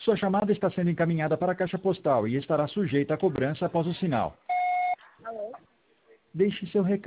Sua chamada está sendo encaminhada para a caixa postal e estará sujeita a cobrança após o sinal. Alô? Deixe seu recado.